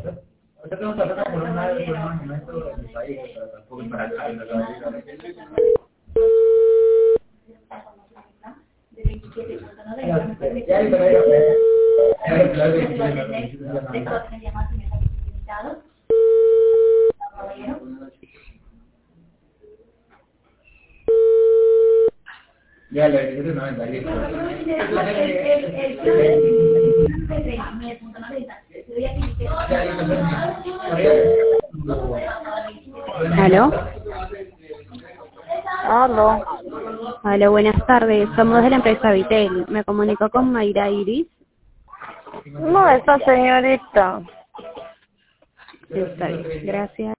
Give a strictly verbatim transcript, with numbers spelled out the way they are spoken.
Yo tengo que hacer por un lado por un momento de mi país, pero tampoco es para acá en la vida. Ya ahí también lo claro ya lo diecisiete noventa y ocho. ¿Aló? Aló. Aló, buenas tardes. Somos de la empresa Vitel. Me comunico con Mayra Iris. No, esa señorita. Está bien, gracias.